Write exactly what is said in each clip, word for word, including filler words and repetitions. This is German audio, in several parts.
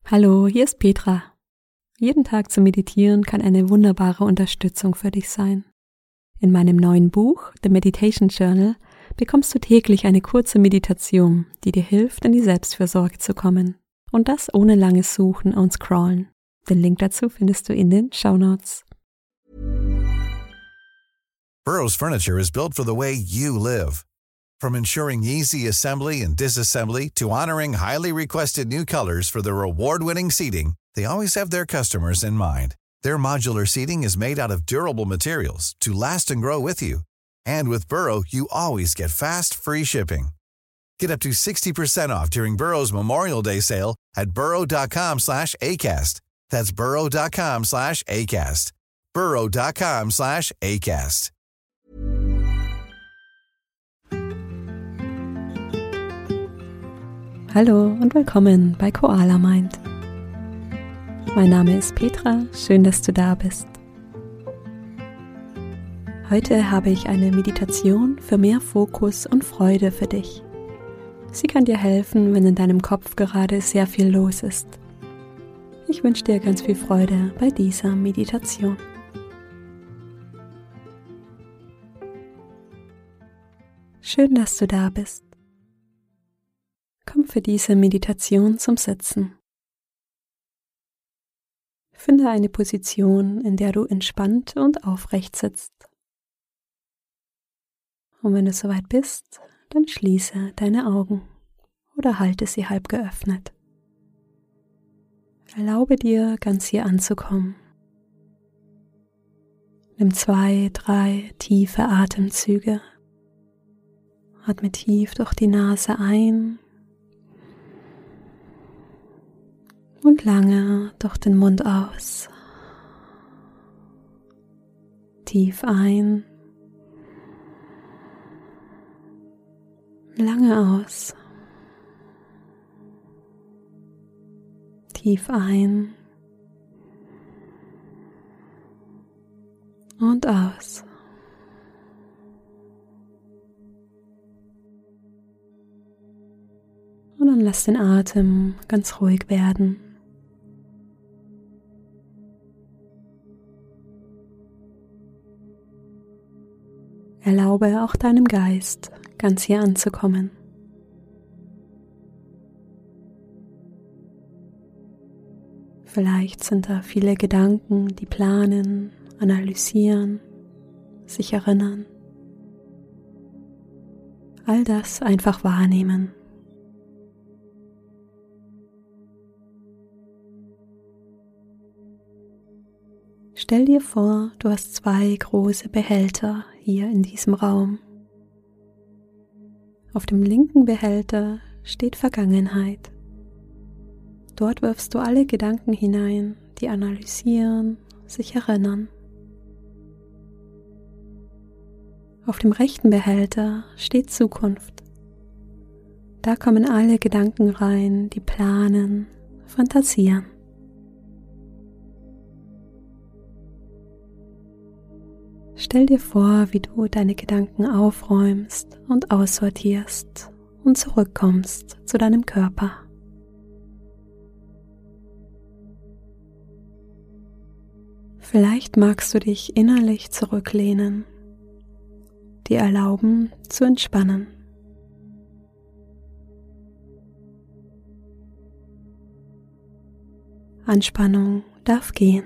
Hallo, hier ist Petra. Jeden Tag zu meditieren kann eine wunderbare Unterstützung für dich sein. In meinem neuen Buch, The Meditation Journal, bekommst du täglich eine kurze Meditation, die dir hilft, in die Selbstfürsorge zu kommen. Und das ohne langes Suchen und Scrollen. Den Link dazu findest du in den Shownotes. Burrow's furniture is built for the way you live. From ensuring easy assembly and disassembly to honoring highly requested new colors for their award-winning seating, they always have their customers in mind. Their modular seating is made out of durable materials to last and grow with you. And with Burrow, you always get fast, free shipping. Get up to sixty percent off during Burrow's Memorial Day sale at burrow.com slash ACAST. That's burrow.com slash ACAST. burrow.com slash ACAST. Hallo und willkommen bei Koala Mind. Mein Name ist Petra, schön, dass du da bist. Heute habe ich eine Meditation für mehr Fokus und Freude für dich. Sie kann dir helfen, wenn in deinem Kopf gerade sehr viel los ist. Ich wünsche dir ganz viel Freude bei dieser Meditation. Schön, dass du da bist. Komm für diese Meditation zum Sitzen. Finde eine Position, in der du entspannt und aufrecht sitzt. Und wenn du soweit bist, dann schließe deine Augen oder halte sie halb geöffnet. Erlaube dir, ganz hier anzukommen. Nimm zwei, drei tiefe Atemzüge. Atme tief durch die Nase ein und lange durch den Mund aus. Tief ein, lange aus. Tief ein und aus. Und dann lass den Atem ganz ruhig werden. Erlaube auch deinem Geist, ganz hier anzukommen. Vielleicht sind da viele Gedanken, die planen, analysieren, sich erinnern. All das einfach wahrnehmen. Stell dir vor, du hast zwei große Behälter hier in diesem Raum. Auf dem linken Behälter steht Vergangenheit. Dort wirfst du alle Gedanken hinein, die analysieren, sich erinnern. Auf dem rechten Behälter steht Zukunft. Da kommen alle Gedanken rein, die planen, fantasieren. Stell dir vor, wie du deine Gedanken aufräumst und aussortierst und zurückkommst zu deinem Körper. Vielleicht magst du dich innerlich zurücklehnen, dir erlauben zu entspannen. Anspannung darf gehen.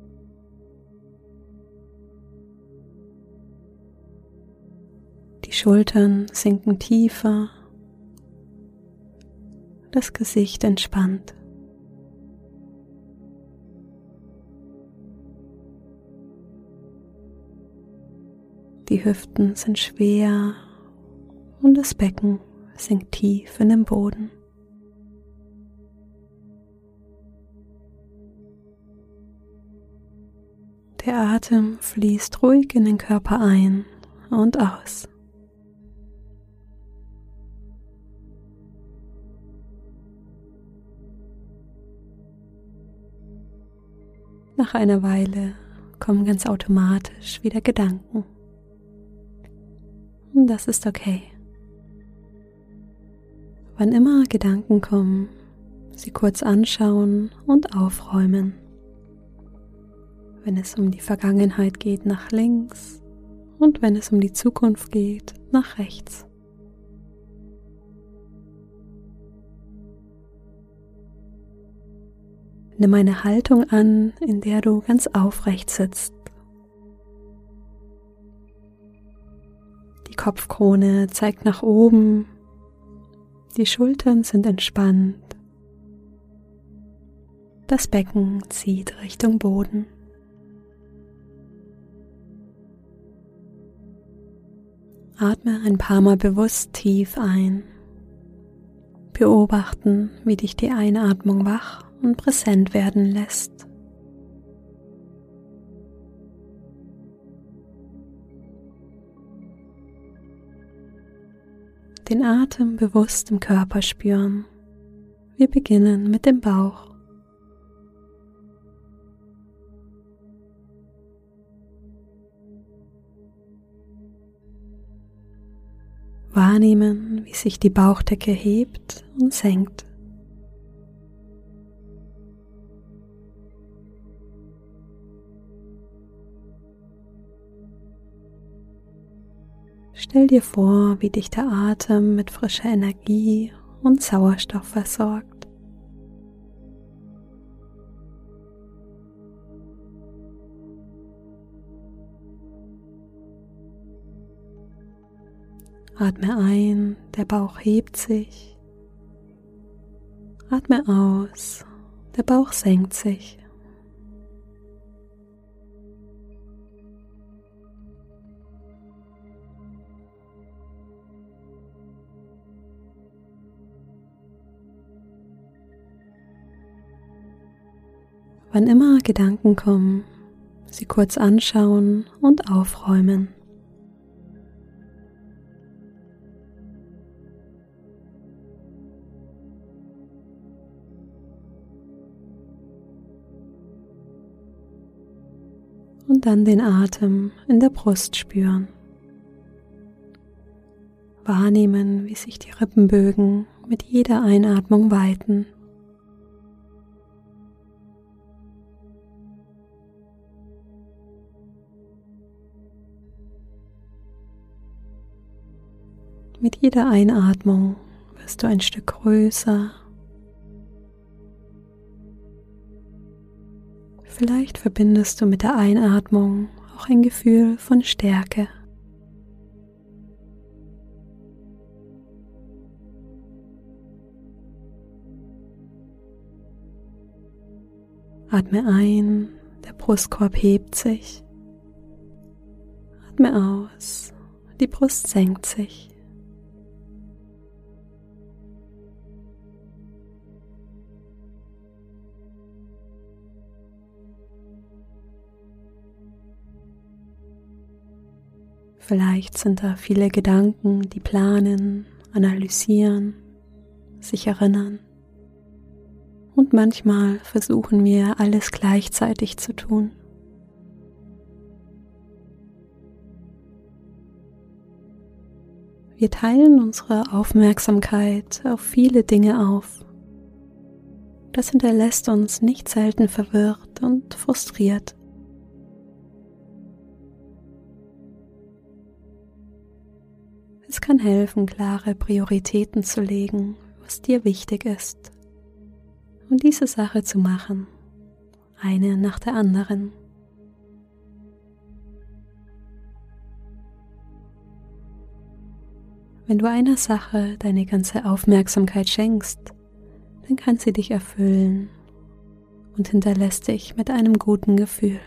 Die Schultern sinken tiefer, das Gesicht entspannt. Die Hüften sind schwer und das Becken sinkt tief in den Boden. Der Atem fließt ruhig in den Körper ein und aus. Nach einer Weile kommen ganz automatisch wieder Gedanken. Und das ist okay. Wann immer Gedanken kommen, sie kurz anschauen und aufräumen. Wenn es um die Vergangenheit geht, nach links, und wenn es um die Zukunft geht, nach rechts. Nimm eine Haltung an, in der du ganz aufrecht sitzt. Die Kopfkrone zeigt nach oben, die Schultern sind entspannt, das Becken zieht Richtung Boden. Atme ein paar Mal bewusst tief ein. Beobachten, wie dich die Einatmung wach und präsent werden lässt. Den Atem bewusst im Körper spüren. Wir beginnen mit dem Bauch. Wahrnehmen, wie sich die Bauchdecke hebt und senkt. Stell dir vor, wie dich der Atem mit frischer Energie und Sauerstoff versorgt. Atme ein, der Bauch hebt sich. Atme aus, der Bauch senkt sich. Wann immer Gedanken kommen, sie kurz anschauen und aufräumen. Und dann den Atem in der Brust spüren. Wahrnehmen, wie sich die Rippenbögen mit jeder Einatmung weiten. Mit jeder Einatmung wirst du ein Stück größer. Vielleicht verbindest du mit der Einatmung auch ein Gefühl von Stärke. Atme ein, der Brustkorb hebt sich. Atme aus, die Brust senkt sich. Vielleicht sind da viele Gedanken, die planen, analysieren, sich erinnern. Und manchmal versuchen wir, alles gleichzeitig zu tun. Wir teilen unsere Aufmerksamkeit auf viele Dinge auf. Das hinterlässt uns nicht selten verwirrt und frustriert. Es kann helfen, klare Prioritäten zu legen, was dir wichtig ist, und diese Sache zu machen, eine nach der anderen. Wenn du einer Sache deine ganze Aufmerksamkeit schenkst, dann kann sie dich erfüllen und hinterlässt dich mit einem guten Gefühl.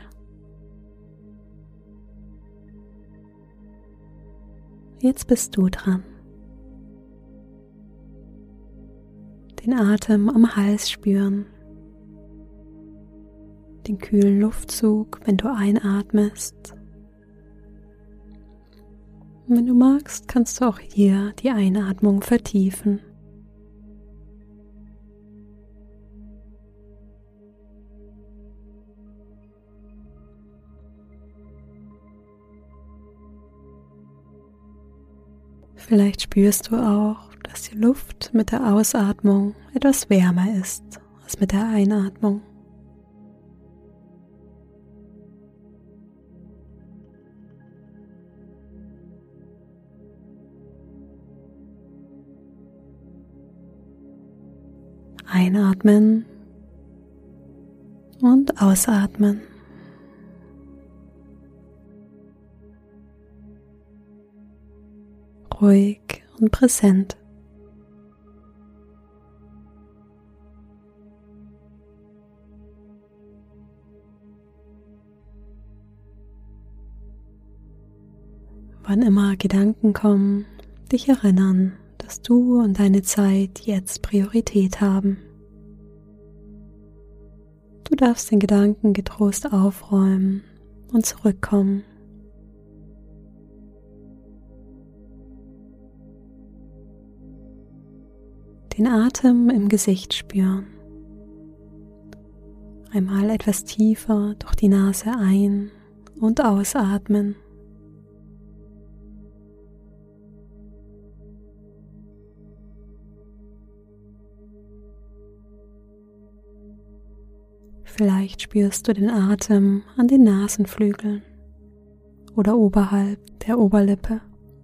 Jetzt bist du dran. Den Atem am Hals spüren. Den kühlen Luftzug, wenn du einatmest. Und wenn du magst, kannst du auch hier die Einatmung vertiefen. Vielleicht spürst du auch, dass dass die Luft mit der Ausatmung etwas wärmer ist als mit der Einatmung. Einatmen und ausatmen. Ruhig und präsent. Wann immer Gedanken kommen, dich erinnern, dass du und deine Zeit jetzt Priorität haben. Du darfst den Gedanken getrost aufräumen und zurückkommen. Den Atem im Gesicht spüren. Einmal etwas tiefer durch die Nase ein- und ausatmen. Vielleicht spürst du den Atem an den Nasenflügeln oder oberhalb der Oberlippe.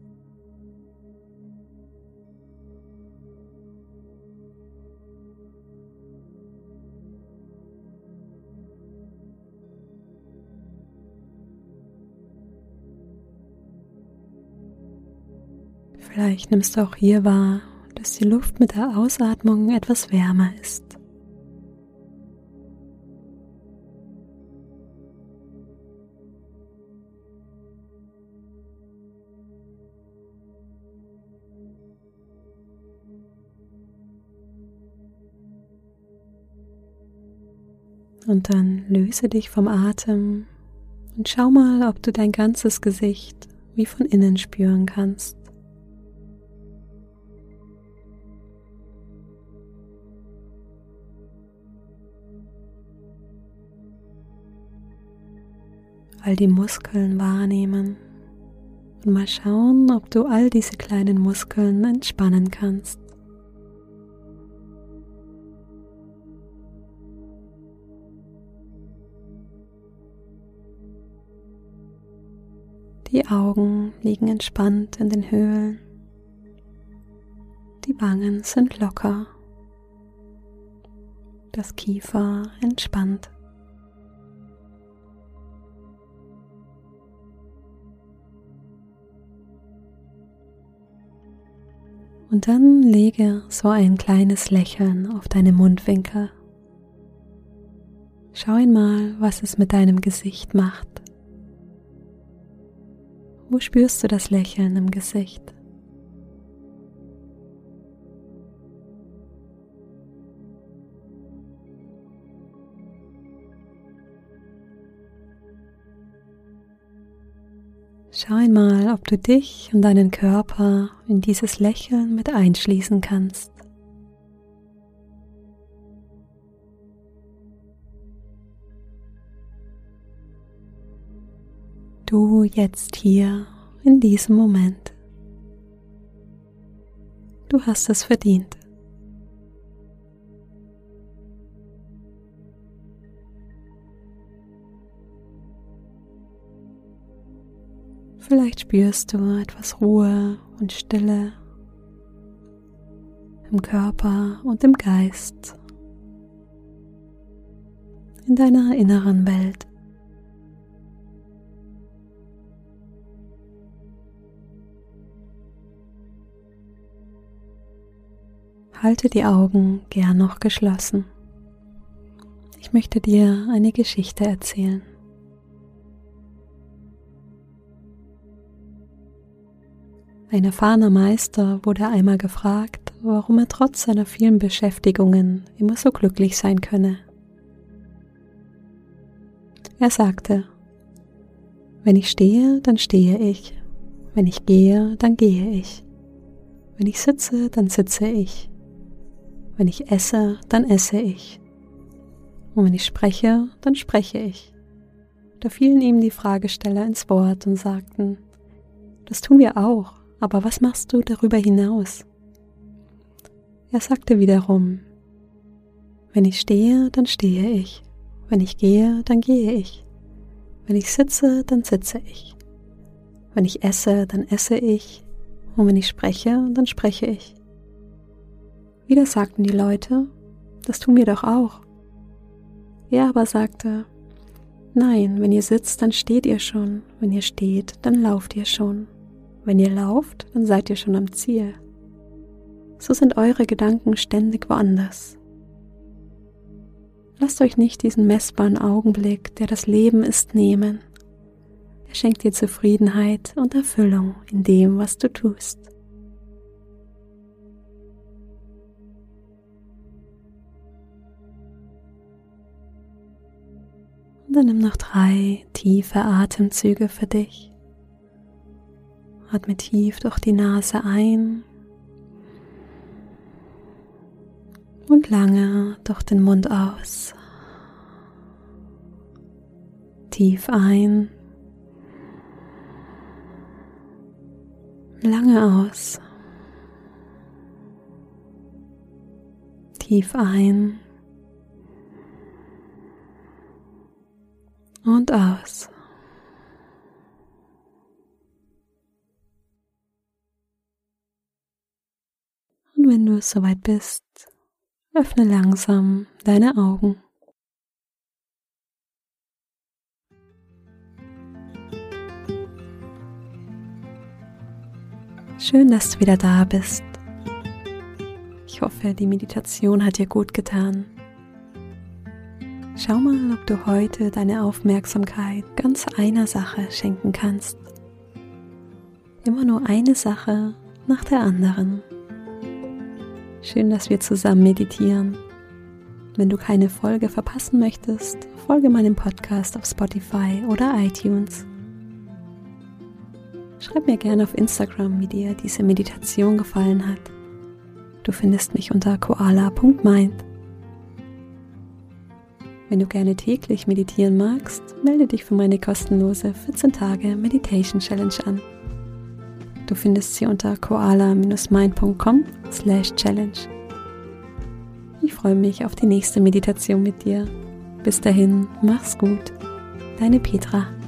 Vielleicht nimmst du auch hier wahr, dass die Luft mit der Ausatmung etwas wärmer ist. Und dann löse dich vom Atem und schau mal, ob du dein ganzes Gesicht wie von innen spüren kannst. All die Muskeln wahrnehmen und mal schauen, ob du all diese kleinen Muskeln entspannen kannst. Die Augen liegen entspannt in den Höhlen. Die Wangen sind locker. Das Kiefer entspannt. Und dann lege so ein kleines Lächeln auf deine Mundwinkel. Schau einmal, was es mit deinem Gesicht macht. Wo spürst du das Lächeln im Gesicht? Schau einmal, ob du dich und deinen Körper in dieses Lächeln mit einschließen kannst. Du jetzt hier in diesem Moment. Du hast es verdient. Vielleicht spürst du etwas Ruhe und Stille im Körper und im Geist, in deiner inneren Welt. Halte die Augen gern noch geschlossen. Ich möchte dir eine Geschichte erzählen. Ein erfahrener Meister wurde einmal gefragt, warum er trotz seiner vielen Beschäftigungen immer so glücklich sein könne. Er sagte: Wenn ich stehe, dann stehe ich. Wenn ich gehe, dann gehe ich. Wenn ich sitze, dann sitze ich. Wenn ich esse, dann esse ich. Und wenn ich spreche, dann spreche ich. Da fielen ihm die Fragesteller ins Wort und sagten: Das tun wir auch, aber was machst du darüber hinaus? Er sagte wiederum: Wenn ich stehe, dann stehe ich. Wenn ich gehe, dann gehe ich. Wenn ich sitze, dann sitze ich. Wenn ich esse, dann esse ich. Und wenn ich spreche, dann spreche ich. Wieder sagten die Leute: Das tun wir doch auch. Er aber sagte: Nein, wenn ihr sitzt, dann steht ihr schon. Wenn ihr steht, dann lauft ihr schon. Wenn ihr lauft, dann seid ihr schon am Ziel. So sind eure Gedanken ständig woanders. Lasst euch nicht diesen messbaren Augenblick, der das Leben ist, nehmen. Er schenkt dir Zufriedenheit und Erfüllung in dem, was du tust. Und dann nimm noch drei tiefe Atemzüge für dich. Atme tief durch die Nase ein und lange durch den Mund aus. Tief ein, lange aus. Tief ein und aus. Und wenn du soweit bist, öffne langsam deine Augen. Schön, dass du wieder da bist. Ich hoffe, die Meditation hat dir gut getan. Schau mal, ob du heute deine Aufmerksamkeit ganz einer Sache schenken kannst. Immer nur eine Sache nach der anderen. Schön, dass wir zusammen meditieren. Wenn du keine Folge verpassen möchtest, folge meinem Podcast auf Spotify oder iTunes. Schreib mir gerne auf Instagram, wie dir diese Meditation gefallen hat. Du findest mich unter koala punkt mind. Wenn du gerne täglich meditieren magst, melde dich für meine kostenlose vierzehn Tage Meditation Challenge an. Du findest sie unter koala Bindestrich mind punkt com slash challenge. Ich freue mich auf die nächste Meditation mit dir. Bis dahin, mach's gut. Deine Petra.